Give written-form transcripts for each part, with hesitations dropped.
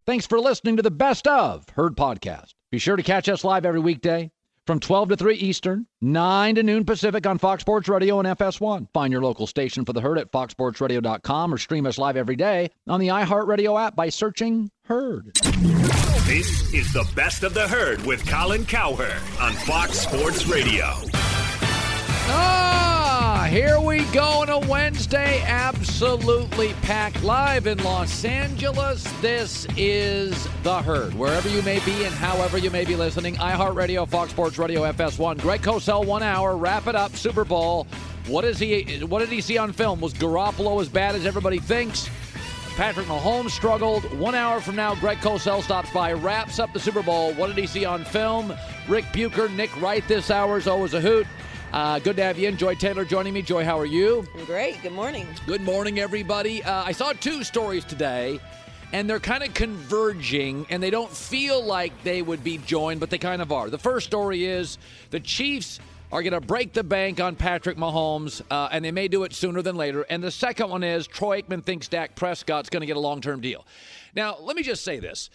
Thanks for listening to the Best of Herd podcast. Be sure to catch us live every weekday from 12 to 3 Eastern, 9 to noon Pacific on Fox Sports Radio and FS1. Find your local station for the Herd at foxsportsradio.com or stream us live every day on the iHeartRadio app by searching Herd. This is the Best of the Herd with Colin Cowherd on Fox Sports Radio. Here we go on a Wednesday, absolutely packed live in Los Angeles. This is The Herd. Wherever you may be and however you may be listening, iHeartRadio, Fox Sports Radio, FS1. Greg Cosell, 1 hour, wrap it up, Super Bowl. What did he see on film? Was Garoppolo as bad as everybody thinks? Patrick Mahomes struggled. 1 hour from now, Greg Cosell stops by, wraps up the Super Bowl. What did he see on film? Rick Bucher, Nick Wright this hour is always a hoot. Good to have you in. Joy Taylor joining me. Joy, how are you? I'm great. Good morning. Good morning, everybody. I saw 2 stories today, and they're kind of converging, and they don't feel like they would be joined, but they kind of are. The first story is the Chiefs are going to break the bank on Patrick Mahomes, and they may do it sooner than later. And the second one is Troy Aikman thinks Dak Prescott's going to get a long-term deal. Now, let me just say this.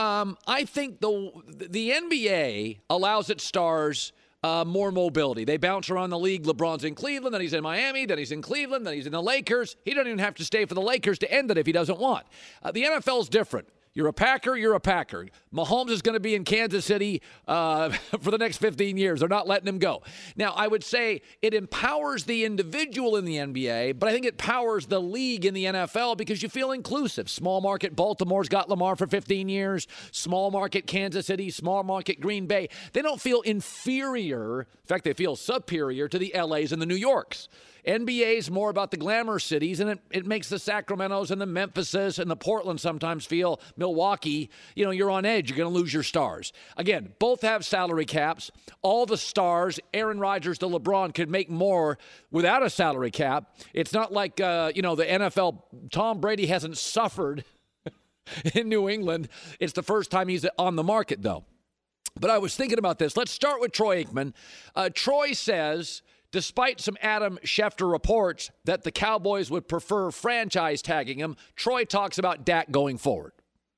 I think the NBA allows its stars more mobility. They bounce around the league. LeBron's in Cleveland, then he's in Miami, then he's in Cleveland, then he's in the Lakers. He doesn't even have to stay for the Lakers to end it if he doesn't want. The NFL's different. You're a Packer, you're a Packer. Mahomes is going to be in Kansas City for the next 15 years. They're not letting him go. Now, I would say it empowers the individual in the NBA, but I think it powers the league in the NFL because you feel inclusive. Small market Baltimore's got Lamar for 15 years. Small market Kansas City, small market Green Bay. They don't feel inferior. In fact, they feel superior to the LAs and the New Yorks. NBA is more about the glamour cities, and it makes the Sacramentos and the Memphises and the Portland sometimes feel, Milwaukee, you're on edge. You're going to lose your stars. Again, both have salary caps. All the stars, Aaron Rodgers to LeBron, could make more without a salary cap. It's not like, the NFL, Tom Brady hasn't suffered in New England. It's the first time he's on the market, though. But I was thinking about this. Let's start with Troy Aikman. Troy says, despite some Adam Schefter reports that the Cowboys would prefer franchise tagging him, Troy talks about Dak going forward.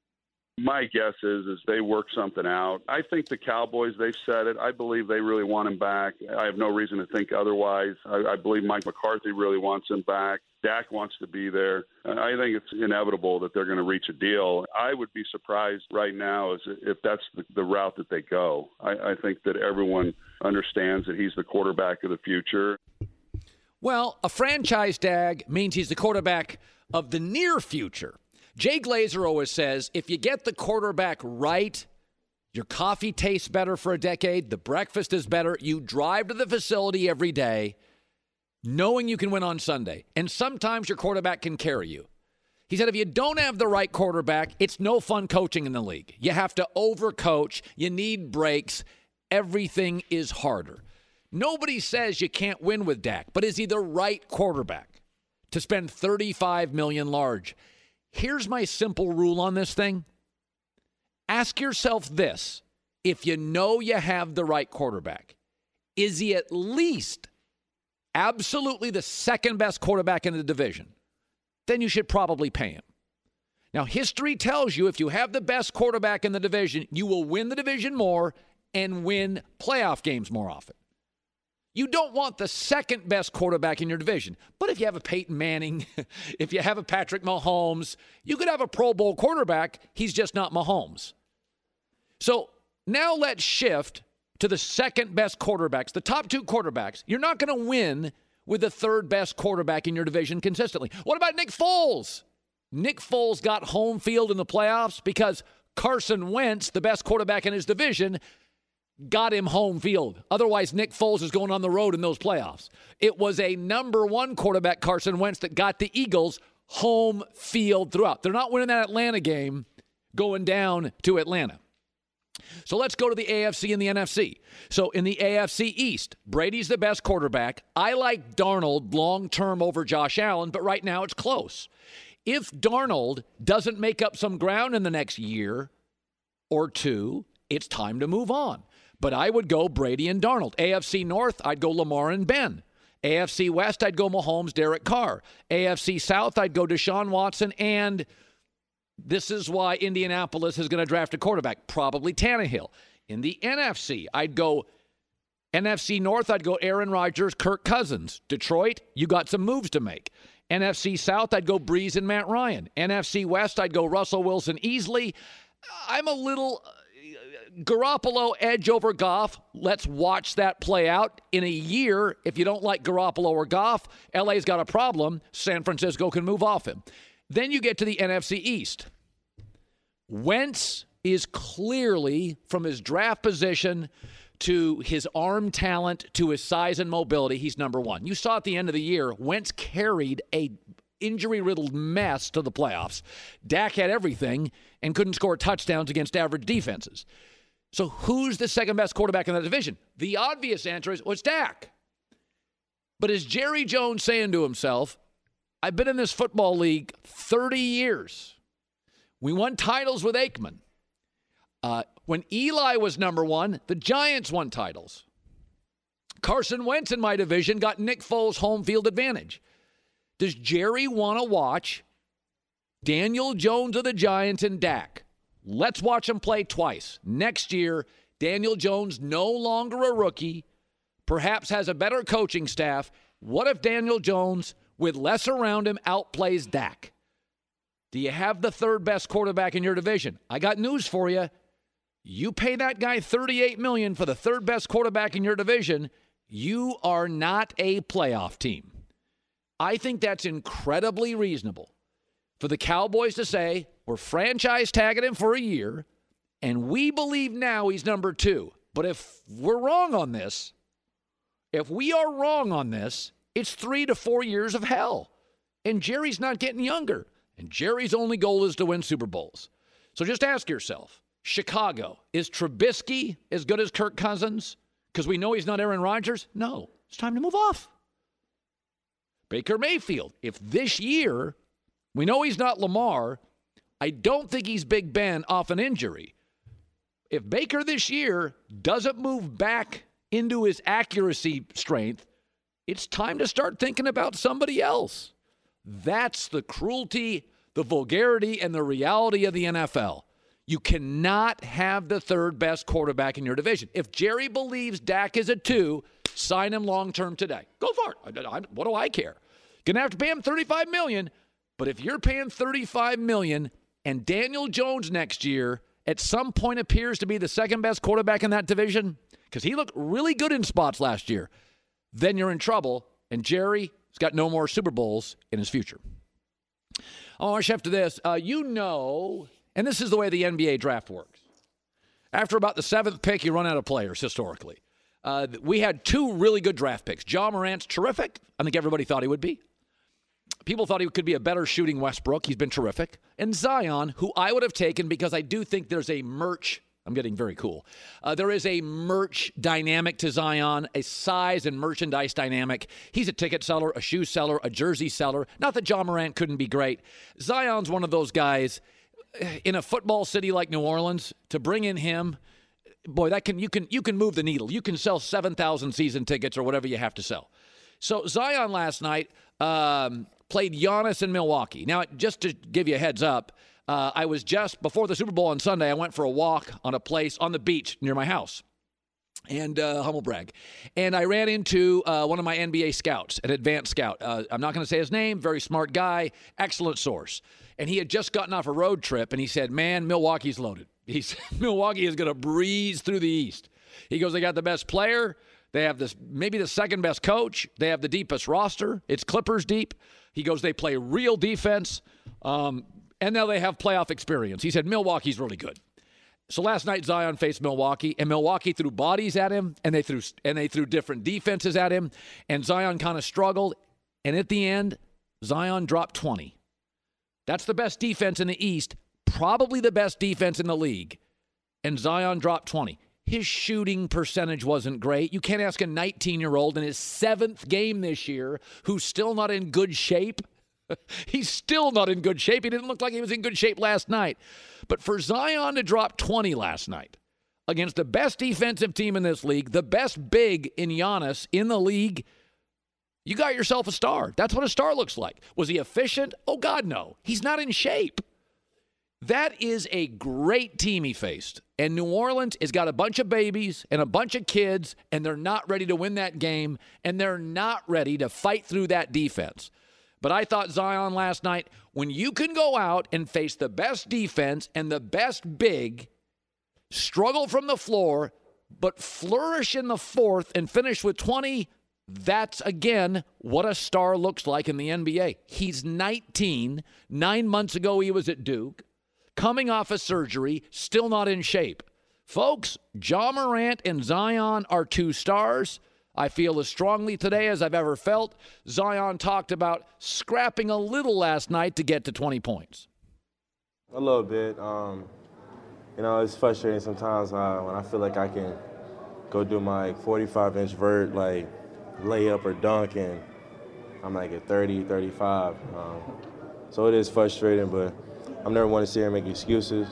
My guess is they work something out. I think the Cowboys, they've said it. I believe they really want him back. I have no reason to think otherwise. I believe Mike McCarthy really wants him back. Dak wants to be there. I think it's inevitable that they're going to reach a deal. I would be surprised right now if that's the route that they go. I think that everyone understands that he's the quarterback of the future. Well, a franchise tag means he's the quarterback of the near future. Jay Glazer always says, if you get the quarterback right, your coffee tastes better for a decade, the breakfast is better, you drive to the facility every day knowing you can win on Sunday. And sometimes your quarterback can carry you. He said if you don't have the right quarterback, it's no fun coaching in the league. You have to overcoach. You need breaks. Everything is harder. Nobody says you can't win with Dak, but is he the right quarterback to spend $35 million large? Here's my simple rule on this thing. Ask yourself this. If you know you have the right quarterback, is he at least absolutely the second best quarterback in the division? Then you should probably pay him. Now, history tells you if you have the best quarterback in the division, you will win the division more and win playoff games more often. You don't want the second best quarterback in your division. But if you have a Peyton Manning, if you have a Patrick Mahomes, you could have a Pro Bowl quarterback. He's just not Mahomes. So now let's shift to the second best quarterbacks, the top 2 quarterbacks. You're not going to win with the third best quarterback in your division consistently. What about Nick Foles? Nick Foles got home field in the playoffs because Carson Wentz, the best quarterback in his division, got him home field. Otherwise, Nick Foles is going on the road in those playoffs. It was a number 1 quarterback, Carson Wentz, that got the Eagles home field throughout. They're not winning that Atlanta game going down to Atlanta. So let's go to the AFC and the NFC. So in the AFC East, Brady's the best quarterback. I like Darnold long-term over Josh Allen, but right now it's close. If Darnold doesn't make up some ground in the next year or 2, it's time to move on. But I would go Brady and Darnold. AFC North, I'd go Lamar and Ben. AFC West, I'd go Mahomes, Derek Carr. AFC South, I'd go Deshaun Watson and This is why Indianapolis is going to draft a quarterback, probably Tannehill. In the NFC, I'd go NFC North, I'd go Aaron Rodgers, Kirk Cousins. Detroit, you got some moves to make. NFC South, I'd go Breeze and Matt Ryan. NFC West, I'd go Russell Wilson easily. I'm a little Garoppolo edge over Goff. Let's watch that play out. In a year, if you don't like Garoppolo or Goff, LA's got a problem. San Francisco can move off him. Then you get to the NFC East. Wentz is clearly, from his draft position to his arm talent to his size and mobility, he's number one. You saw at the end of the year, Wentz carried a injury-riddled mess to the playoffs. Dak had everything and couldn't score touchdowns against average defenses. So who's the second-best quarterback in the division? The obvious answer is, well, it's Dak. But is Jerry Jones saying to himself, I've been in this football league 30 years. We won titles with Aikman. When Eli was number one, the Giants won titles. Carson Wentz in my division got Nick Foles' home field advantage. Does Jerry want to watch Daniel Jones of the Giants and Dak? Let's watch them play twice. Next year, Daniel Jones no longer a rookie, perhaps has a better coaching staff. What if Daniel Jones, with less around him, outplays Dak? Do you have the third best quarterback in your division? I got news for you. You pay that guy $38 million for the third best quarterback in your division, you are not a playoff team. I think that's incredibly reasonable for the Cowboys to say, we're franchise tagging him for a year, and we believe now he's number two. But if we're wrong on this, if we are wrong on this, it's 3 to 4 years of hell. And Jerry's not getting younger. And Jerry's only goal is to win Super Bowls. So just ask yourself, Chicago, is Trubisky as good as Kirk Cousins? Because we know he's not Aaron Rodgers? No. It's time to move off. Baker Mayfield, if this year, we know he's not Lamar, I don't think he's Big Ben off an injury. If Baker this year doesn't move back into his accuracy strength, it's time to start thinking about somebody else. That's the cruelty, the vulgarity, and the reality of the NFL. You cannot have the third best quarterback in your division. If Jerry believes Dak is a 2, sign him long-term today. Go for it. What do I care? Going to have to pay him $35 million, but if you're paying $35 million and Daniel Jones next year at some point appears to be the second best quarterback in that division, because he looked really good in spots last year, then you're in trouble, and Jerry has got no more Super Bowls in his future. I want to shift to this. And this is the way the NBA draft works. After about the 7th pick, you run out of players historically. We had 2 really good draft picks. Ja Morant's terrific. I think everybody thought he would be. People thought he could be a better shooting Westbrook. He's been terrific. And Zion, who I would have taken because I do think there's a merch. I'm getting very cool. There is a merch dynamic to Zion, a size and merchandise dynamic. He's a ticket seller, a shoe seller, a jersey seller. Not that Ja Morant couldn't be great. Zion's one of those guys in a football city like New Orleans, to bring in him, boy, you can move the needle. You can sell 7,000 season tickets or whatever you have to sell. So Zion last night played Giannis in Milwaukee. Now, just to give you a heads up, I was just before the Super Bowl on Sunday. I went for a walk on a place on the beach near my house, and humble brag. And I ran into one of my NBA scouts, an advanced scout. I'm not going to say his name. Very smart guy, excellent source. And he had just gotten off a road trip, and he said, man, Milwaukee's loaded. He said, Milwaukee is going to breeze through the East. He goes, they got the best player. They have maybe the second best coach. They have the deepest roster. It's Clippers deep. He goes, they play real defense. And now they have playoff experience. He said, Milwaukee's really good. So last night, Zion faced Milwaukee, and Milwaukee threw bodies at him, and they threw different defenses at him, and Zion kind of struggled. And at the end, Zion dropped 20. That's the best defense in the East, probably the best defense in the league. And Zion dropped 20. His shooting percentage wasn't great. You can't ask a 19-year-old in his 7th game this year who's still not in good shape. He's still not in good shape. He didn't look like he was in good shape last night. But for Zion to drop 20 last night against the best defensive team in this league, the best big in Giannis in the league, you got yourself a star. That's what a star looks like. Was he efficient? Oh, God, no. He's not in shape. That is a great team he faced. And New Orleans has got a bunch of babies and a bunch of kids, and they're not ready to win that game, and they're not ready to fight through that defense. But I thought Zion last night, when you can go out and face the best defense and the best big, struggle from the floor, but flourish in the fourth and finish with 20, that's, again, what a star looks like in the NBA. He's 19. 9 months ago, he was at Duke. Coming off a surgery, still not in shape. Folks, Ja Morant and Zion are two stars. I feel as strongly today as I've ever felt. Zion talked about scrapping a little last night to get to 20 points. A little bit. It's frustrating sometimes when I feel like I can go do my 45-inch vert, like layup or dunk, and I'm like at 30, 35. So it is frustrating, but I'm never one to sit here and make excuses.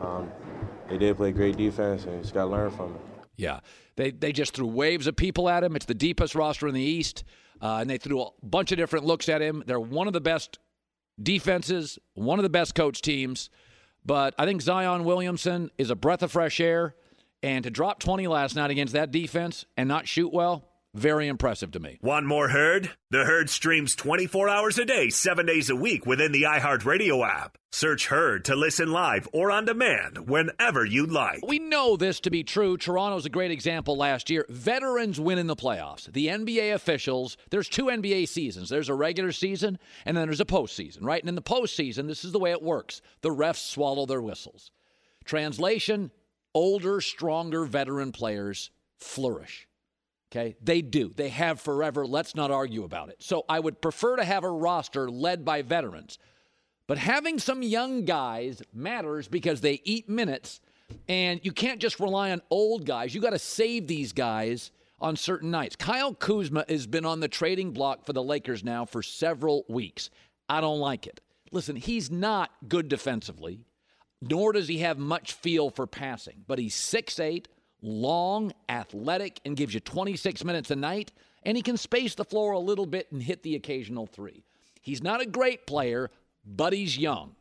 They did play great defense, and you just got to learn from it. Yeah, they just threw waves of people at him. It's the deepest roster in the East, and they threw a bunch of different looks at him. They're one of the best defenses, one of the best coach teams. But I think Zion Williamson is a breath of fresh air, and to drop 20 last night against that defense and not shoot well, very impressive to me. Want more Herd? The Herd streams 24 hours a day, 7 days a week within the iHeartRadio app. Search Herd to listen live or on demand whenever you like. We know this to be true. Toronto's a great example last year. Veterans win in the playoffs. The NBA officials, there's two NBA seasons. There's a regular season, and then there's a postseason, right? And in the postseason, this is the way it works. The refs swallow their whistles. Translation, older, stronger veteran players flourish. Okay, they do. They have forever. Let's not argue about it. So I would prefer to have a roster led by veterans. But having some young guys matters because they eat minutes, and you can't just rely on old guys. You got to save these guys on certain nights. Kyle Kuzma has been on the trading block for the Lakers now for several weeks. I don't like it. Listen, he's not good defensively, nor does he have much feel for passing, but he's 6'8", long, athletic, and gives you 26 minutes a night, and he can space the floor a little bit and hit the occasional three. He's not a great player, but he's young.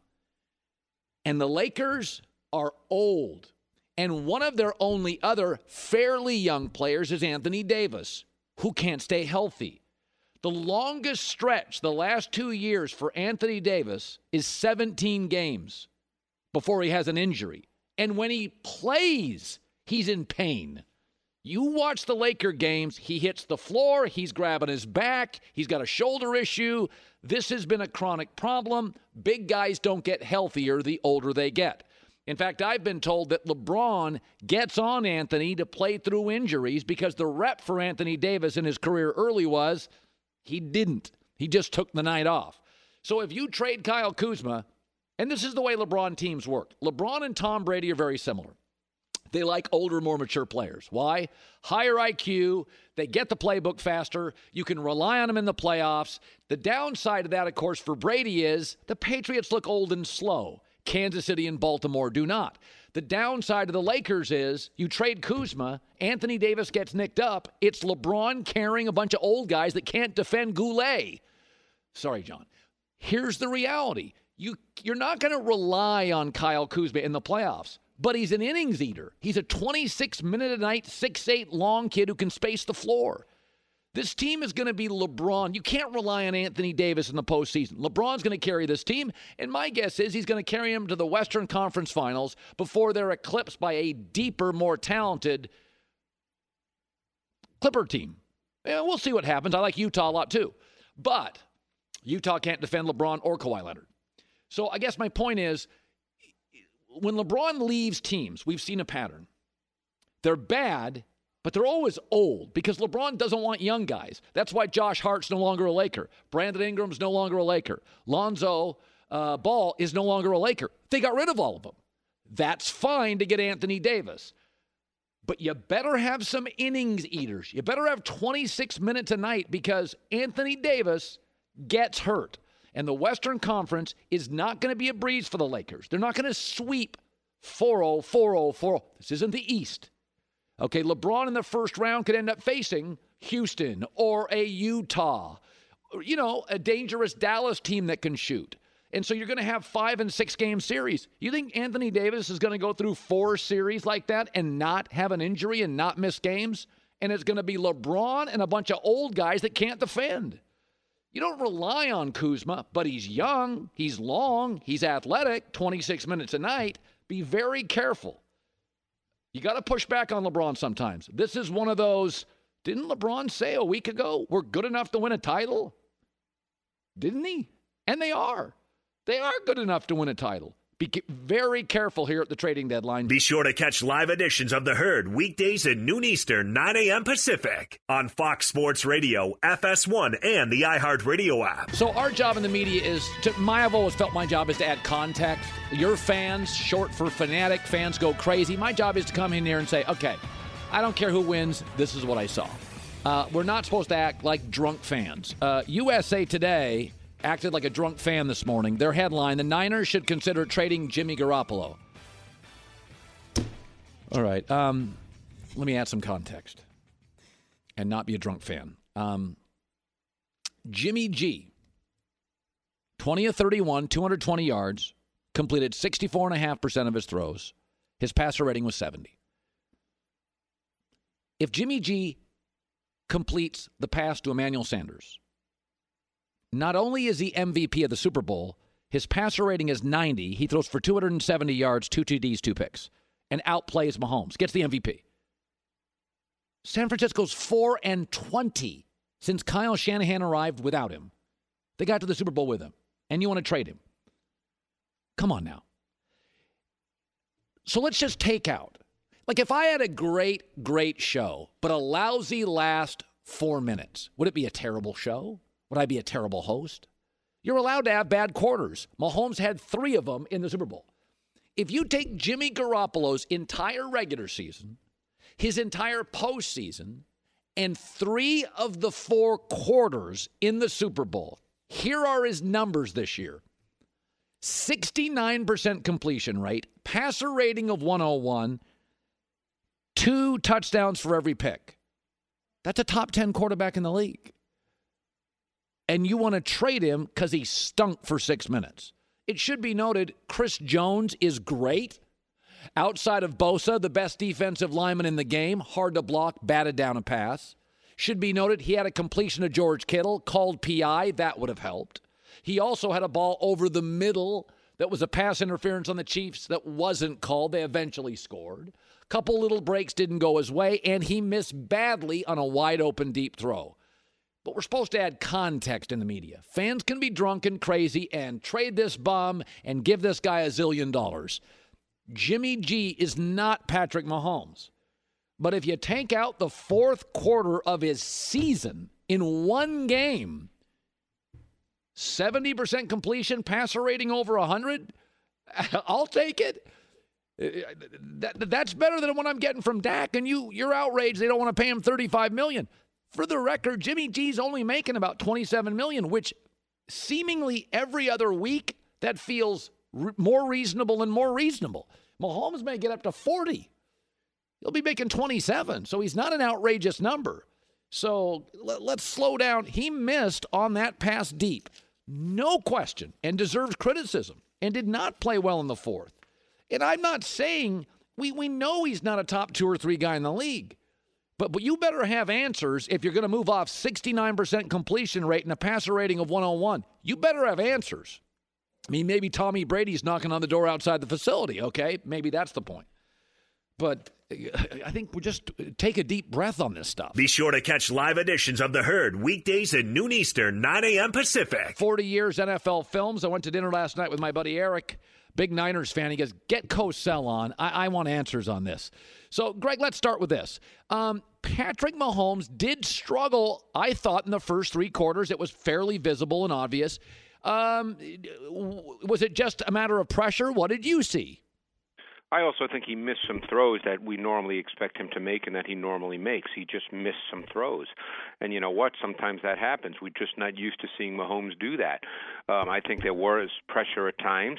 And the Lakers are old. And one of their only other fairly young players is Anthony Davis, who can't stay healthy. The longest stretch the last 2 years for Anthony Davis is 17 games before he has an injury. And when he plays, he's in pain. You watch the Laker games, he hits the floor, he's grabbing his back, he's got a shoulder issue. This has been a chronic problem. Big guys don't get healthier the older they get. In fact, I've been told that LeBron gets on Anthony to play through injuries because the rep for Anthony Davis in his career early was he didn't. He just took the night off. So if you trade Kyle Kuzma, and this is the way LeBron teams work. LeBron and Tom Brady are very similar. They like older, more mature players. Why? Higher IQ. They get the playbook faster. You can rely on them in the playoffs. The downside of that, of course, for Brady is the Patriots look old and slow. Kansas City and Baltimore do not. The downside of the Lakers is you trade Kuzma, Anthony Davis gets nicked up. It's LeBron carrying a bunch of old guys that can't defend Goulet. Sorry, John. Here's the reality. You're not going to rely on Kyle Kuzma in the playoffs. But he's an innings eater. He's a 26-minute-a-night, 6'8", long kid who can space the floor. This team is going to be LeBron. You can't rely on Anthony Davis in the postseason. LeBron's going to carry this team, and my guess is he's going to carry them to the Western Conference Finals before they're eclipsed by a deeper, more talented Clipper team. Yeah, we'll see what happens. I like Utah a lot too. But Utah can't defend LeBron or Kawhi Leonard. So I guess my point is, when LeBron leaves teams, we've seen a pattern. They're bad, but they're always old because LeBron doesn't want young guys. That's why Josh Hart's no longer a Laker. Brandon Ingram's no longer a Laker. Lonzo Ball is no longer a Laker. They got rid of all of them. That's fine to get Anthony Davis. But you better have some innings eaters. You better have 26 minutes a night because Anthony Davis gets hurt. And the Western Conference is not going to be a breeze for the Lakers. They're not going to sweep 4-0, 4-0, 4-0. This isn't the East. Okay, LeBron in the first round could end up facing Houston or a Utah, a dangerous Dallas team that can shoot. And so you're going to have 5 and 6 game series. You think Anthony Davis is going to go through 4 series like that and not have an injury and not miss games? And it's going to be LeBron and a bunch of old guys that can't defend. You don't rely on Kuzma, but he's young, he's long, he's athletic, 26 minutes a night. Be very careful. You got to push back on LeBron sometimes. This is one of those, didn't LeBron say a week ago, we're good enough to win a title? Didn't he? And they are. They are good enough to win a title. Be very careful here at the trading deadline. Be sure to catch live editions of The Herd weekdays at noon Eastern, 9 a.m. Pacific on Fox Sports Radio, FS1, and the iHeartRadio app. So our job in the media is I've always felt my job is to add context. Your fans, short for fanatic, fans go crazy. My job is to come in here and say, okay, I don't care who wins. This is what I saw. We're not supposed to act like drunk fans. USA Today acted like a drunk fan this morning. Their headline, the Niners should consider trading Jimmy Garoppolo. All right. Let me add some context and not be a drunk fan. Jimmy G, 20 of 31, 220 yards, completed 64.5% of his throws. His passer rating was 70. If Jimmy G completes the pass to Emmanuel Sanders, not only is he MVP of the Super Bowl, his passer rating is 90. He throws for 270 yards, 2 TDs, 2 picks, and outplays Mahomes. Gets the MVP. San Francisco's 4-20 since Kyle Shanahan arrived without him. They got to the Super Bowl with him, and you want to trade him. Come on now. So let's just take out. Like if I had a great show, but a lousy last 4 minutes, would it be a terrible show? Would I be a terrible host? You're allowed to have bad quarters. Mahomes had 3 of them in the Super Bowl. If you take Jimmy Garoppolo's entire regular season, his entire postseason, and 3 of the 4 quarters in the Super Bowl, here are his numbers this year. 69% completion rate, passer rating of 101, 2 touchdowns for every pick. That's a top 10 quarterback in the league. And you want to trade him because he stunk for 6 minutes. It should be noted, Chris Jones is great. Outside of Bosa, the best defensive lineman in the game, hard to block, batted down a pass. Should be noted, he had a completion of George Kittle, called PI, that would have helped. He also had a ball over the middle that was a pass interference on the Chiefs that wasn't called. They eventually scored. Couple little breaks didn't go his way, and he missed badly on a wide-open deep throw. But we're supposed to add context in the media. Fans can be drunk and crazy and trade this bum and give this guy $1 zillion. Jimmy G is not Patrick Mahomes. But if you take out the 4th quarter of his season in one game, 70% completion, passer rating over 100, I'll take it. That's better than what I'm getting from Dak, and you're outraged they don't want to pay him $35 million. For the record, Jimmy G's only making about $27 million, which seemingly every other week that feels more reasonable and more reasonable. Mahomes may get up to 40. He'll be making 27, so he's not an outrageous number. So let's slow down. He missed on that pass deep, no question, and deserves criticism, and did not play well in the 4th. And I'm not saying we know he's not a top 2 or 3 guy in the league. But you better have answers if you're going to move off 69% completion rate and a passer rating of 101. You better have answers. I mean, maybe Tommy Brady's knocking on the door outside the facility, okay? Maybe that's the point. But I think we just take a deep breath on this stuff. Be sure to catch live editions of The Herd weekdays at noon Eastern, 9 a.m. Pacific. 40 years NFL films. I went to dinner last night with my buddy Eric, big Niners fan. He goes, get Cosell on. I want answers on this. So, Greg, let's start with this. Patrick Mahomes did struggle, I thought, in the first 3 quarters. It was fairly visible and obvious. Was it just a matter of pressure? What did you see? I also think he missed some throws that we normally expect him to make and that he normally makes. He just missed some throws. And you know what? Sometimes that happens. We're just not used to seeing Mahomes do that. I think there was pressure at times.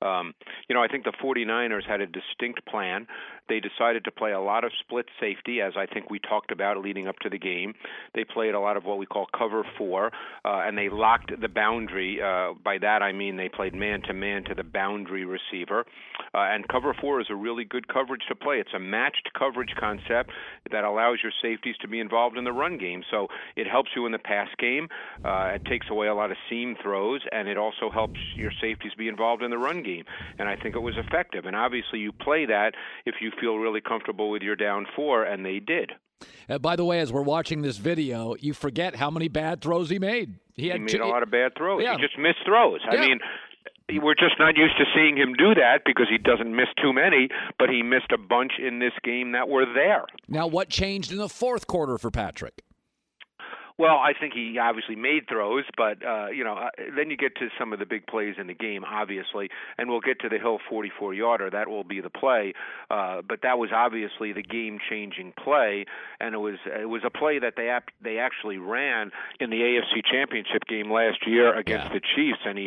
I think the 49ers had a distinct plan. They decided to play a lot of split safety, as I think we talked about leading up to the game. They played a lot of what we call cover 4, and they locked the boundary. By that I mean they played man-to-man to the boundary receiver. And cover 4 is a really good coverage to play. It's a matched coverage concept that allows your safeties to be involved in the run game. So it helps you in the pass game. It takes away a lot of seam throws, and it also helps your safeties be involved in the run game. And I think it was effective. And obviously you play that if you feel really comfortable with your down 4, and they did. By the way, as we're watching this video, you forget how many bad throws he made. He made a lot of bad throws. Yeah. He just missed throws. Yeah. I mean, we're just not used to seeing him do that because he doesn't miss too many, but he missed a bunch in this game that were there. Now, what changed in the fourth quarter for Patrick? Well, I think he obviously made throws, but then you get to some of the big plays in the game, obviously, and we'll get to the Hill 44-yarder. That will be the play, but that was obviously the game-changing play, and it was a play that they actually ran in the AFC Championship game last year against the Chiefs, and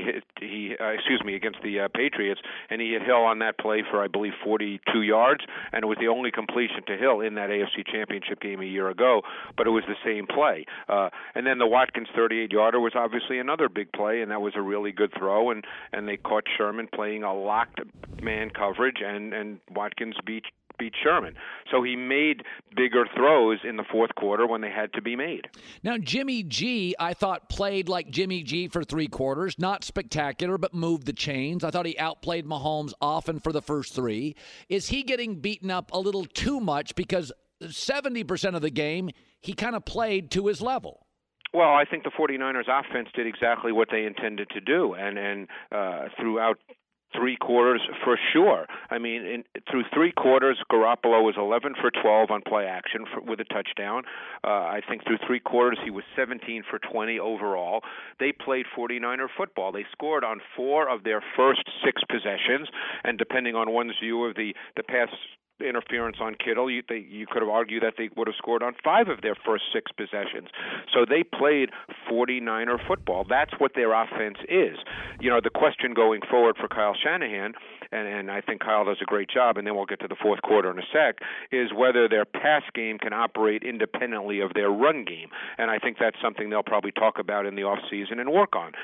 against the Patriots, and he hit Hill on that play for I believe 42 yards, and it was the only completion to Hill in that AFC Championship game a year ago, but it was the same play. And then the Watkins 38-yarder was obviously another big play, and that was a really good throw, and they caught Sherman playing a locked man coverage, and Watkins beat Sherman. So he made bigger throws in the fourth quarter when they had to be made. Now, Jimmy G, I thought, played like Jimmy G for 3 quarters. Not spectacular, but moved the chains. I thought he outplayed Mahomes often for the first 3. Is he getting beaten up a little too much because 70% of the game he kind of played to his level? Well, I think the 49ers offense did exactly what they intended to do, and throughout 3 quarters for sure. I mean, through 3 quarters, Garoppolo was 11 for 12 on play action with a touchdown. I think through 3 quarters, he was 17 for 20 overall. They played 49er football. They scored on 4 of their first 6 possessions, and depending on one's view of the pass interference on Kittle, you could have argued that they would have scored on 5 of their first 6 possessions. So they played 49er football. That's what their offense is. The question going forward for Kyle Shanahan, and I think Kyle does a great job, and then we'll get to the fourth quarter in a sec, is whether their pass game can operate independently of their run game. And I think that's something they'll probably talk about in the offseason and work on.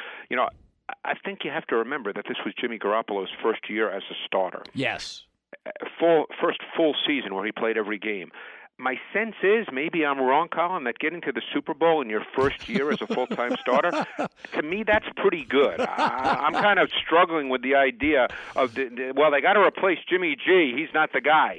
I think you have to remember that this was Jimmy Garoppolo's first year as a starter. Yes. First full season where he played every game. My sense is, maybe I'm wrong, Colin, that getting to the Super Bowl in your first year as a full-time starter, to me, that's pretty good. I'm kind of struggling with the idea of, they got to replace Jimmy G. He's not the guy.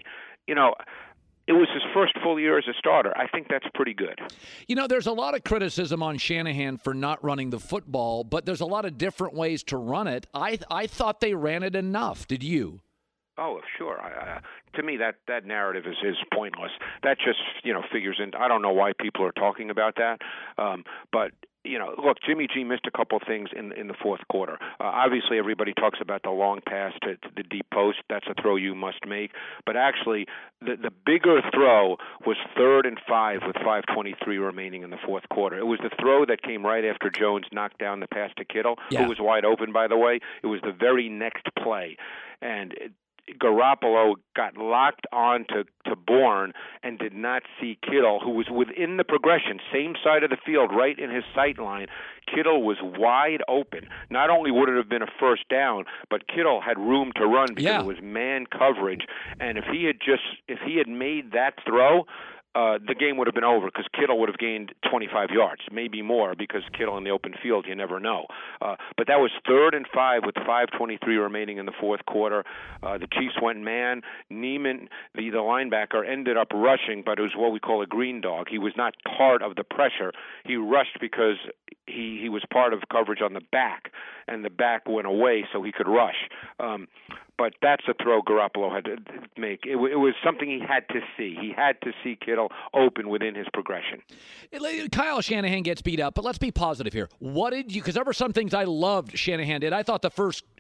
It was his first full year as a starter. I think that's pretty good. There's a lot of criticism on Shanahan for not running the football, but there's a lot of different ways to run it. I thought they ran it enough. Did you? Oh, sure. To me, that narrative is pointless. That just figures in. I don't know why people are talking about that, but look, Jimmy G missed a couple things in the fourth quarter. Obviously, everybody talks about the long pass to the deep post. That's a throw you must make. But actually, the bigger throw was 3rd and 5 with 5:23 remaining in the fourth quarter. It was the throw that came right after Jones knocked down the pass to Kittle, who was wide open, by the way. It was the very next play. And Garoppolo got locked on to Bourne and did not see Kittle, who was within the progression, same side of the field, right in his sight line. Kittle was wide open. Not only would it have been a first down, but Kittle had room to run because it was man coverage. And if he had made that throw, the game would have been over because Kittle would have gained 25 yards, maybe more, because Kittle in the open field, you never know. But that was 3rd and 5 with 5:23 remaining in the fourth quarter. The Chiefs went man. Neiman, the linebacker, ended up rushing, but it was what we call a green dog. He was not part of the pressure. He rushed because he was part of coverage on the back, and the back went away so he could rush. But that's a throw Garoppolo had to make. It was something he had to see. He had to see Kittle open within his progression. Kyle Shanahan gets beat up, but let's be positive here. What did you – because there were some things I loved Shanahan did. I thought the first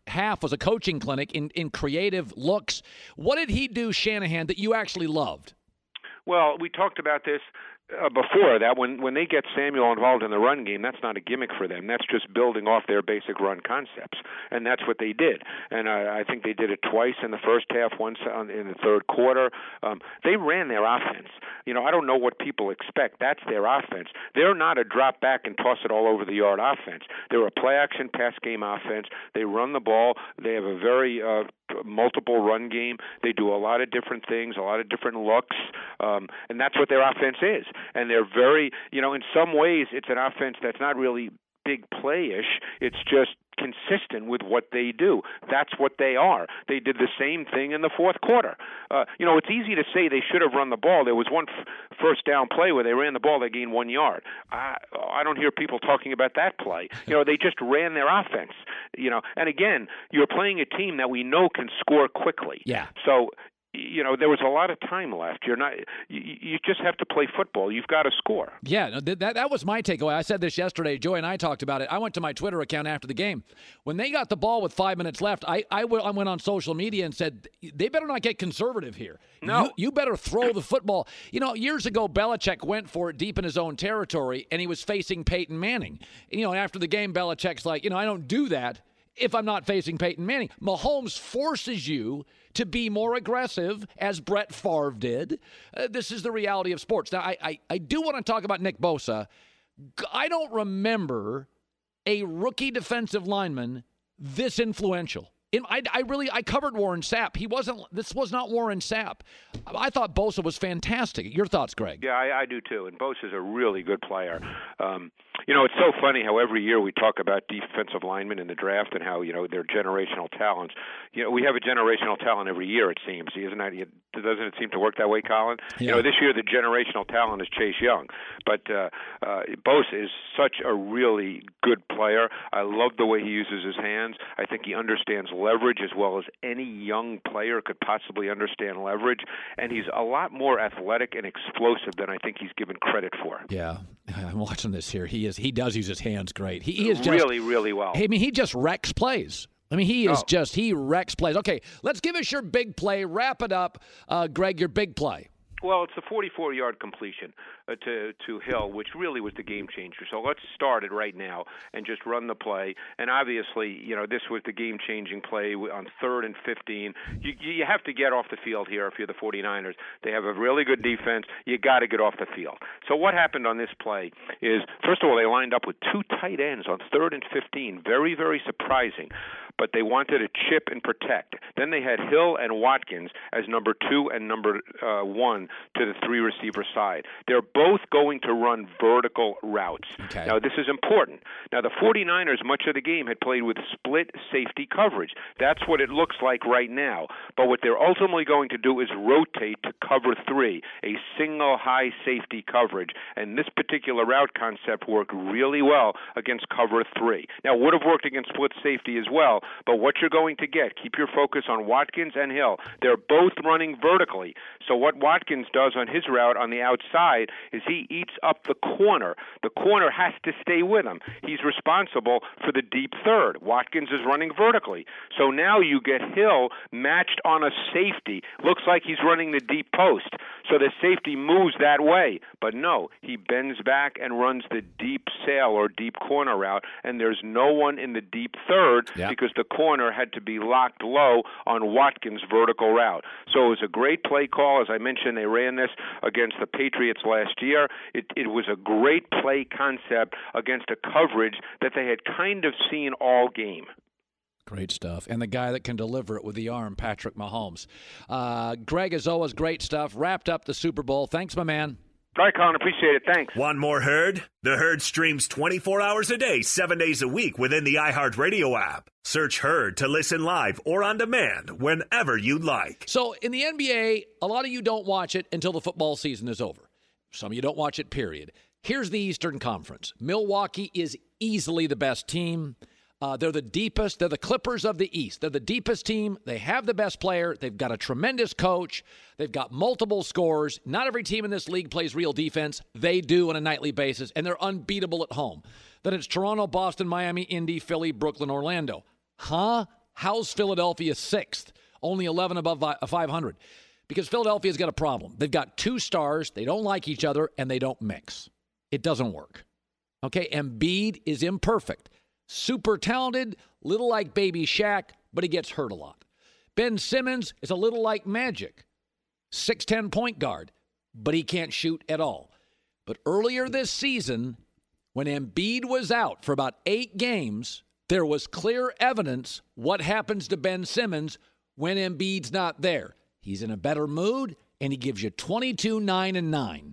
half was a coaching clinic in creative looks. What did he do, Shanahan, that you actually loved? Well, we talked about this before that. When they get Samuel involved in the run game, that's not a gimmick for them. That's just building off their basic run concepts, and that's what they did. And I think they did it twice in the first half, once in the third quarter. They ran their offense. I don't know what people expect. That's their offense. They're not a drop back and toss it all over the yard offense. They're a play action pass game offense. They run the ball. They have a very multiple run game. They do a lot of different things, a lot of different looks, and that's what their offense is. And they're very, in some ways, it's an offense that's not really big play-ish. It's just consistent with what they do. That's what they are. They did the same thing in the fourth quarter. It's easy to say they should have run the ball. There was one first down play where they ran the ball, they gained 1 yard. I don't hear people talking about that play. They just ran their offense. And again, you're playing a team that we know can score quickly. Yeah. So there was a lot of time left. You just have to play football. You've got to score. Yeah, that was my takeaway. I said this yesterday. Joey and I talked about it. I went to my Twitter account after the game. When they got the ball with 5 minutes left, I went on social media and said, they better not get conservative here. No. You better throw the football. Years ago, Belichick went for it deep in his own territory, and he was facing Peyton Manning. After the game, Belichick's like, I don't do that if I'm not facing Peyton Manning. Mahomes forces you to be more aggressive, as Brett Favre did. This is the reality of sports. Now, I do want to talk about Nick Bosa. I don't remember a rookie defensive lineman this influential. I covered Warren Sapp. This was not Warren Sapp. I thought Bosa was fantastic. Your thoughts, Greg? Yeah, I do too. And Bosa's a really good player. It's so funny how every year we talk about defensive linemen in the draft and how, they're generational talents. We have a generational talent every year, it seems. Doesn't it seem to work that way, Colin? Yeah. This year the generational talent is Chase Young. But Bosa is such a really good player. I love the way he uses his hands. I think he understands leverage as well as any young player could possibly understand leverage. And he's a lot more athletic and explosive than I think he's given credit for. Yeah, I'm watching this here. He does use his hands great. He is just really, really well. He just wrecks plays. He wrecks plays. Okay, let's give us your big play. Wrap it up, Greg, your big play. Well, it's a 44-yard completion to Hill, which really was the game changer. So let's start it right now and just run the play. And obviously, this was the game-changing play on 3rd and 15. You have to get off the field here if you're the 49ers. They have a really good defense. You got to get off the field. So what happened on this play is, first of all, they lined up with 2 tight ends on 3rd and 15. Very, very surprising. But they wanted to chip and protect. Then they had Hill and Watkins as number 2 and number 1 to the 3-receiver side. They're both going to run vertical routes. Okay. Now, this is important. Now, the 49ers, much of the game, had played with split safety coverage. That's what it looks like right now. But what they're ultimately going to do is rotate to cover 3, a single high safety coverage. And this particular route concept worked really well against cover 3. Now, it would have worked against split safety as well, but what you're going to get, keep your focus on Watkins and Hill. They're both running vertically. So what Watkins does on his route on the outside is he eats up the corner. The corner has to stay with him. He's responsible for the deep third. Watkins is running vertically. So now you get Hill matched on a safety. Looks like he's running the deep post. So the safety moves that way. But no, he bends back and runs the deep sail or deep corner route, and there's no one in the deep third because the corner had to be locked low on Watkins' vertical route. So it was a great play call. As I mentioned, they ran this against the Patriots last year. It was a great play concept against a coverage that they had kind of seen all game. Great stuff. And the guy that can deliver it with the arm, Patrick Mahomes. Greg, as always, great stuff. Wrapped up the Super Bowl. Thanks, my man. All right, Colin, appreciate it. Thanks. Want more Herd? The Herd streams 24 hours a day, 7 days a week within the iHeartRadio app. Search Herd to listen live or on demand whenever you like. So in the NBA, a lot of you don't watch it until the football season is over. Some of you don't watch it, period. Here's the Eastern Conference. Milwaukee is easily the best team. They're the deepest. They're the Clippers of the East. They're the deepest team. They have the best player. They've got a tremendous coach. They've got multiple scores. Not every team in this league plays real defense. They do on a nightly basis, and they're unbeatable at home. Then it's Toronto, Boston, Miami, Indy, Philly, Brooklyn, Orlando. How's Philadelphia 6th? Only 11 above 500. Because Philadelphia's got a problem. They've got 2 stars. They don't like each other, and they don't mix. It doesn't work. Okay, Embiid is imperfect. Super talented, little like baby Shaq, but he gets hurt a lot. Ben Simmons is a little like Magic. 6'10" point guard, but he can't shoot at all. But earlier this season, when Embiid was out for about 8 games, there was clear evidence what happens to Ben Simmons when Embiid's not there. He's in a better mood, and he gives you 22, 9, and 9.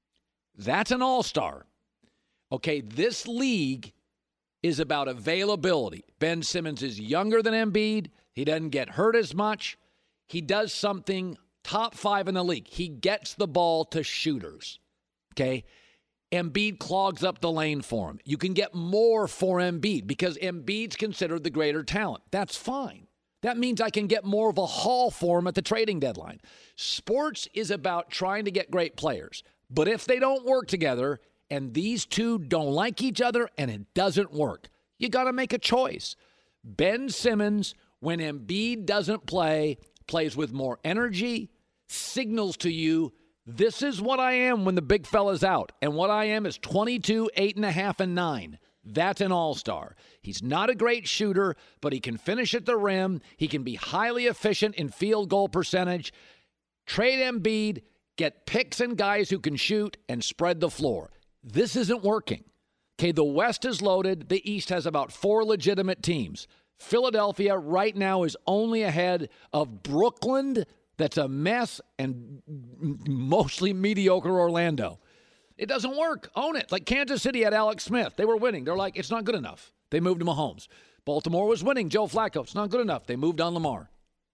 That's an all-star. Okay, this league is about availability. Ben Simmons is younger than Embiid. He doesn't get hurt as much. He does something top 5 in the league. He gets the ball to shooters. Okay? Embiid clogs up the lane for him. You can get more for Embiid because Embiid's considered the greater talent. That's fine. That means I can get more of a haul for him at the trading deadline. Sports is about trying to get great players. But if they don't work together and these two don't like each other and it doesn't work, you got to make a choice. Ben Simmons, when Embiid doesn't play, plays with more energy, signals to you, this is what I am when the big fella's out. And what I am is 22, 8.5, and 9. That's an all-star. He's not a great shooter, but he can finish at the rim. He can be highly efficient in field goal percentage. Trade Embiid, get picks and guys who can shoot, and spread the floor. This isn't working. Okay, the West is loaded. The East has about 4 legitimate teams. Philadelphia right now is only ahead of Brooklyn, that's a mess, and mostly mediocre Orlando. It doesn't work. Own it. Like Kansas City had Alex Smith. They were winning. They're like, it's not good enough. They moved to Mahomes. Baltimore was winning. Joe Flacco. It's not good enough. They moved on Lamar.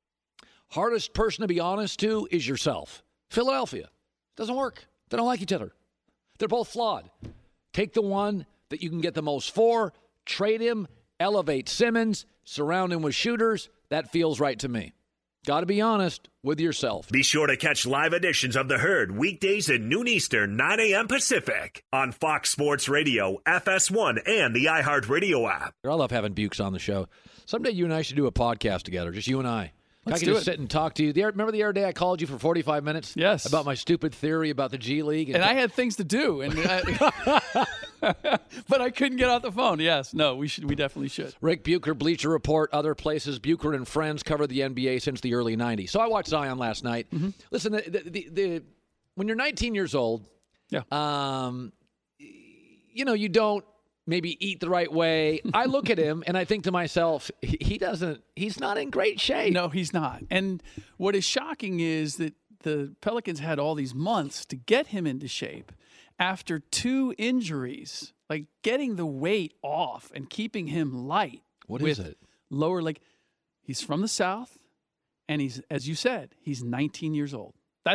Hardest person to be honest to is yourself. Philadelphia. Doesn't work. They don't like each other. They're both flawed. Take the one that you can get the most for, trade him, elevate Simmons, surround him with shooters. That feels right to me. Got to be honest with yourself. Be sure to catch live editions of The Herd weekdays at noon Eastern, 9 a.m. Pacific on Fox Sports Radio, FS1, and the iHeartRadio app. I love having Bukes on the show. Someday you and I should do a podcast together, just you and I. I can just sit and talk to you. Remember the other day I called you for 45 minutes? Yes. About my stupid theory about the G League? And I had things to do. And but I couldn't get off the phone. Yes. No, we definitely should. Rick Bucher, Bleacher Report, other places. Bucher and friends covered the NBA since the early 90s. So I watched Zion last night. Mm-hmm. Listen, when you're 19 years old, you don't maybe eat the right way. I look at him and I think to myself, he's not in great shape. No, he's not. And what is shocking is that the Pelicans had all these months to get him into shape after 2 injuries, like getting the weight off and keeping him light. What is it? Lower leg. He's from the South, and he's, as you said, he's 19 years old. I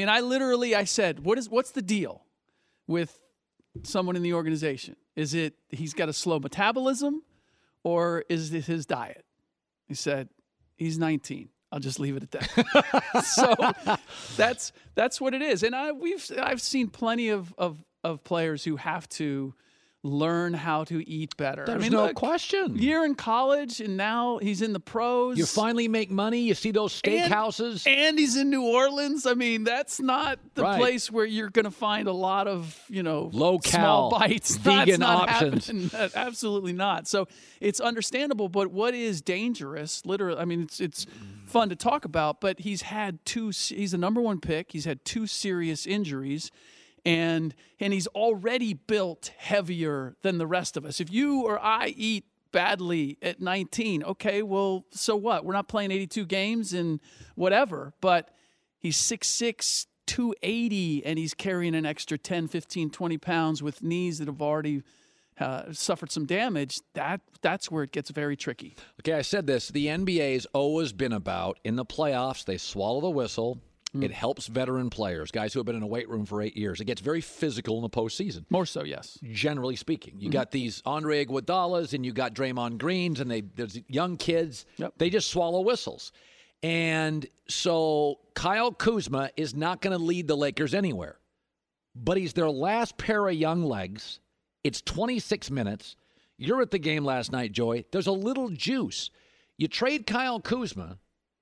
said, what's the deal with someone in the organization? Is it he's got a slow metabolism, or is it his diet? He said, he's 19. I'll just leave it at that. So that's what it is. And I've seen plenty of players who have to learn how to eat better. There's no question. Year in college, and now he's in the pros. You finally make money. You see those steakhouses. And he's in New Orleans. I mean, that's not the place where you're going to find a lot of, low-cal, small bites. vegan options. Absolutely not. So it's understandable, but what is dangerous, literally, I mean, it's fun to talk about, but he's the number 1 pick. He's had 2 serious injuries. And he's already built heavier than the rest of us. If you or I eat badly at 19, okay, well, so what? We're not playing 82 games and whatever. But he's 6'6", 280, and he's carrying an extra 10, 15, 20 pounds with knees that have already suffered some damage. That's where it gets very tricky. Okay, I said this. The NBA's always been about, in the playoffs, they swallow the whistle. It helps veteran players, guys who have been in a weight room for 8 years. It gets very physical in the postseason. More so, yes. Generally speaking. You got these Andre Iguodalas and you got Draymond Greens, and there's young kids. Yep. They just swallow whistles. And so Kyle Kuzma is not going to lead the Lakers anywhere. But he's their last pair of young legs. It's 26 minutes. You're at the game last night, Joy. There's a little juice. You trade Kyle Kuzma.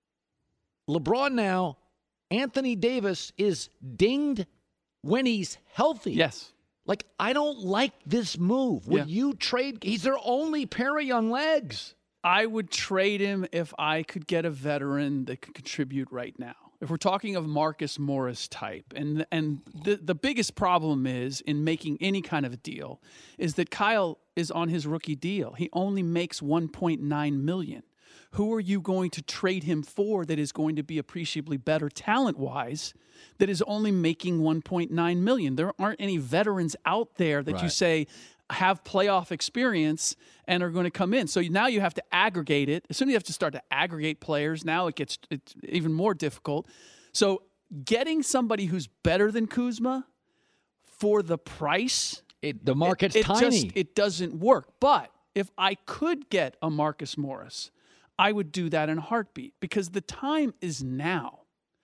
LeBron now, Anthony Davis is dinged when he's healthy. Yes. Like, I don't like this move. Would you trade? He's their only pair of young legs. I would trade him if I could get a veteran that could contribute right now. If we're talking of Marcus Morris type, and the biggest problem is in making any kind of a deal is that Kyle is on his rookie deal. He only makes $1.9 million. Who are you going to trade him for that is going to be appreciably better talent-wise that is only making $1.9 million? There aren't any veterans out there that you say have playoff experience and are going to come in. So now you have to aggregate it. As soon as you have to start to aggregate players, now it's even more difficult. So getting somebody who's better than Kuzma for the price, the market's tiny. It doesn't work. But if I could get a Marcus Morris, I would do that in a heartbeat because the time is now.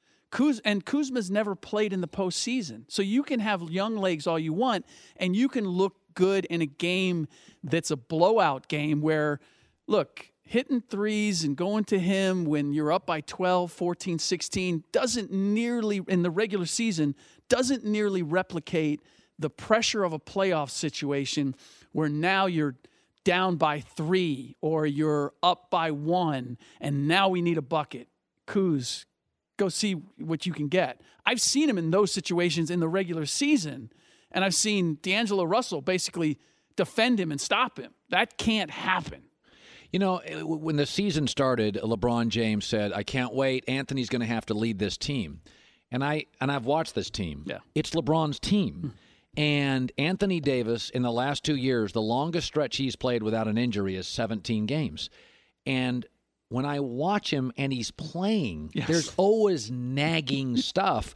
Kuzma's never played in the postseason. So you can have young legs all you want, and you can look good in a game that's a blowout game where, look, hitting threes and going to him when you're up by 12, 14, 16 doesn't nearly, in the regular season, doesn't nearly replicate the pressure of a playoff situation where now you're down by 3 or you're up by 1 and now we need a bucket. Kuz, go see what you can get. I've seen him in those situations in the regular season, and I've seen D'Angelo Russell basically defend him and stop him. That can't happen. You know, when the season started, LeBron James said, I can't wait. Anthony's going to have to lead this team. And I've watched this team. Yeah. It's LeBron's team. And Anthony Davis, in the last 2 years, the longest stretch he's played without an injury is 17 games. And when I watch him and he's playing, there's always nagging stuff.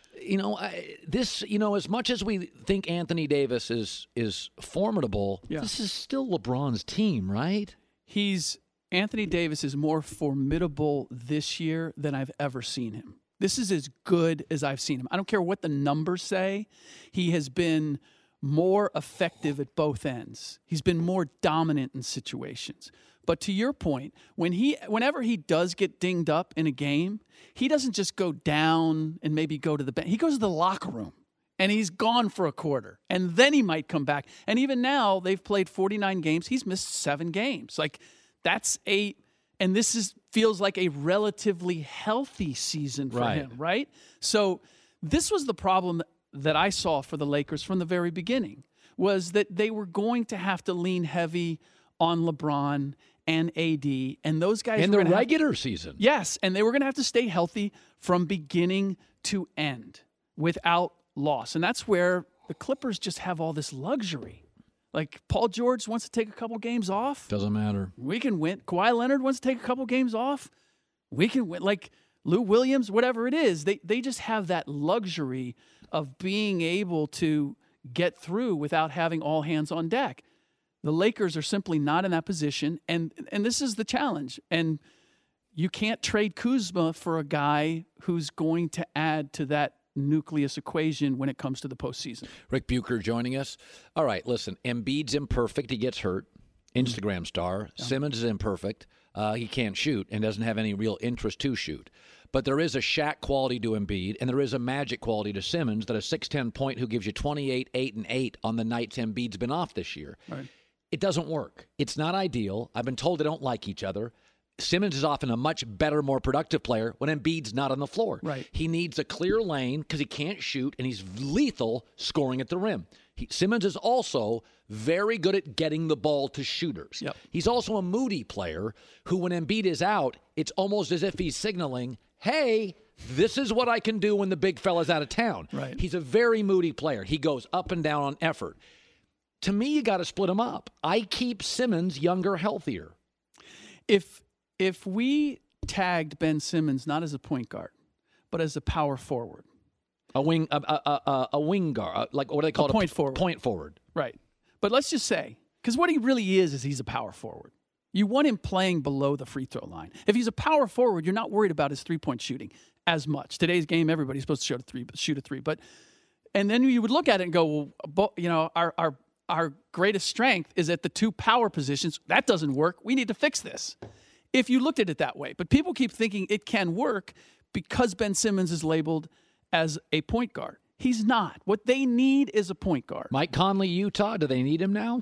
As much as we think Anthony Davis is formidable, this is still LeBron's team, right? Anthony Davis is more formidable this year than I've ever seen him. This is as good as I've seen him. I don't care what the numbers say. He has been more effective at both ends. He's been more dominant in situations. But to your point, whenever he does get dinged up in a game, he doesn't just go down and maybe go to the bench. He goes to the locker room, and he's gone for a quarter, and then he might come back. And even now, they've played 49 games. He's missed 7 games. Like, that's 8, and this feels like a relatively healthy season for him, right? So this was the problem that I saw for the Lakers from the very beginning, was that they were going to have to lean heavy on LeBron and AD, and those guys in the regular season. Yes, and they were going to have to stay healthy from beginning to end without loss. And that's where the Clippers just have all this luxury. Like, Paul George wants to take a couple games off. Doesn't matter. We can win. Kawhi Leonard wants to take a couple games off. We can win. Like, Lou Williams, whatever it is, they just have that luxury of being able to get through without having all hands on deck. The Lakers are simply not in that position, and this is the challenge. And you can't trade Kuzma for a guy who's going to add to that nucleus equation when it comes to the postseason. Rick Bucher joining us. All right, listen, Embiid's imperfect. He gets hurt. Instagram star. Yeah. Simmons is imperfect. He can't shoot and doesn't have any real interest to shoot. But there is a Shaq quality to Embiid, and there is a Magic quality to Simmons, that a 6'10" point who gives you 28, 8, and 8 on the nights Embiid's been off this year. Right. It doesn't work. It's not ideal. I've been told they don't like each other. Simmons is often a much better, more productive player when Embiid's not on the floor. Right. He needs a clear lane because he can't shoot, and he's lethal scoring at the rim. Simmons is also very good at getting the ball to shooters. Yep. He's also a moody player who, when Embiid is out, it's almost as if he's signaling, hey, this is what I can do when the big fella's out of town. Right. He's a very moody player. He goes up and down on effort. To me, you got to split them up. I keep Simmons younger, healthier. If we tagged Ben Simmons not as a point guard, but as a power forward, a wing guard, like what do they call it? Point forward. Point forward. Right. But let's just say, because what he really is he's a power forward. You want him playing below the free throw line. If he's a power forward, you're not worried about his 3-point shooting as much. Today's game, everybody's supposed to shoot a three. And then you would look at it and go, well, our greatest strength is at the 2 power positions. That doesn't work. We need to fix this. if you looked at it that way. But people keep thinking it can work because Ben Simmons is labeled as a point guard. He's not. What they need is a point guard. Mike Conley, Utah, do they need him now?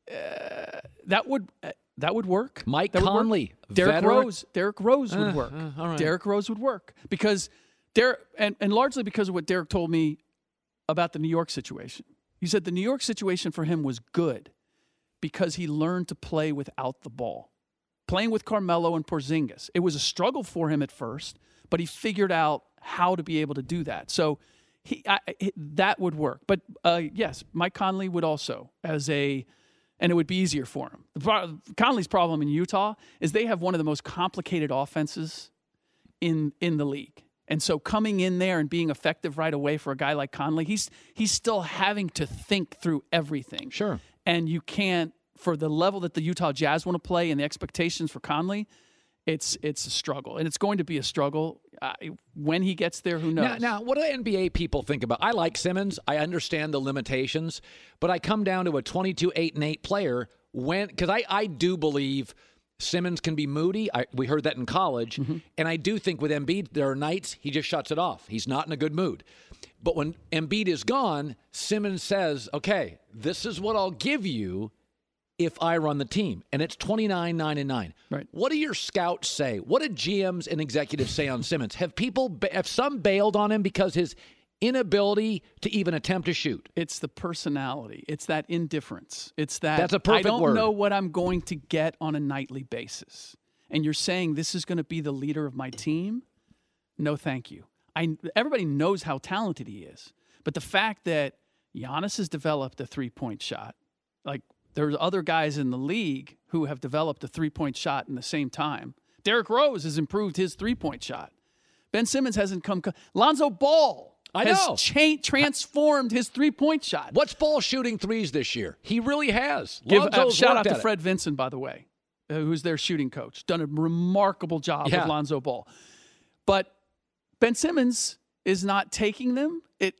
That would work. Mike that Conley, Derrick Rose would work. All right. Derrick Rose would work because and largely because of what Derrick told me about the New York situation. He said the New York situation for him was good because he learned to play without the ball. Playing with Carmelo and Porzingis. It was a struggle for him at first, but he figured out how to be able to do that. So that would work. But yes, Mike Conley would also and it would be easier for him. Conley's problem in Utah is they have one of the most complicated offenses in the league. And so coming in there and being effective right away for a guy like Conley, he's still having to think through everything. Sure. And you can't, for the level that the Utah Jazz want to play and the expectations for Conley, it's a struggle. And it's going to be a struggle. When he gets there, who knows? Now, what do NBA people think about? I like Simmons. I understand the limitations, but I come down to a 22, 8, and 8 player because I do believe Simmons can be moody. We heard that in college. Mm-hmm. And I do think with Embiid, there are nights he just shuts it off. He's not in a good mood. But when Embiid is gone, Simmons says, okay, this is what I'll give you if I run the team. And it's 29, 9, and 9. Right. What do your scouts say? What do GMs and executives say on Simmons? Have some bailed on him because his inability to even attempt to shoot? It's the personality. It's that indifference. It's that that's a perfect I don't word. know what I'm going to get on a nightly basis. And you're saying this is going to be the leader of my team? No, thank you. Everybody knows how talented he is. But the fact that Giannis has developed a three-point shot, like there's other guys in the league who have developed a three-point shot in the same time. Derrick Rose has improved his three-point shot. Ben Simmons hasn't come. Lonzo Ball has transformed his three-point shot. What's Ball shooting threes this year? He really has. Give a shout out to Fred Vinson, by the way, who's their shooting coach. Done a remarkable job with Lonzo Ball. But Ben Simmons is not taking them. It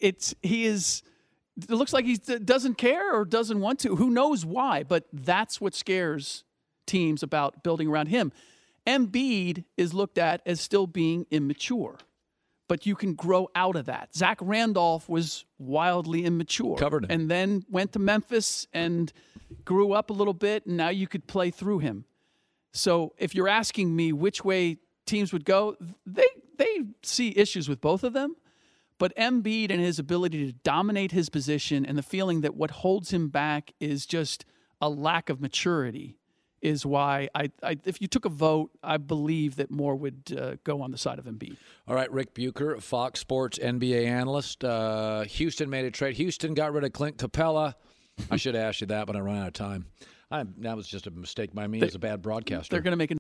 looks like he doesn't care or doesn't want to. Who knows why? But that's what scares teams about building around him. Embiid is looked at as still being immature, but you can grow out of that. Zach Randolph was wildly immature. Covered him. And then went to Memphis and grew up a little bit, and now you could play through him. So if you're asking me which way teams would go, they see issues with both of them. But Embiid and his ability to dominate his position and the feeling that what holds him back is just a lack of maturity is why if you took a vote, I believe that more would go on the side of Embiid. All right, Rick Bucher, Fox Sports NBA analyst. Houston made a trade. Houston got rid of Clint Capella. I should have asked you that, but I ran out of time. That was just a mistake by me as a bad broadcaster. They're going to make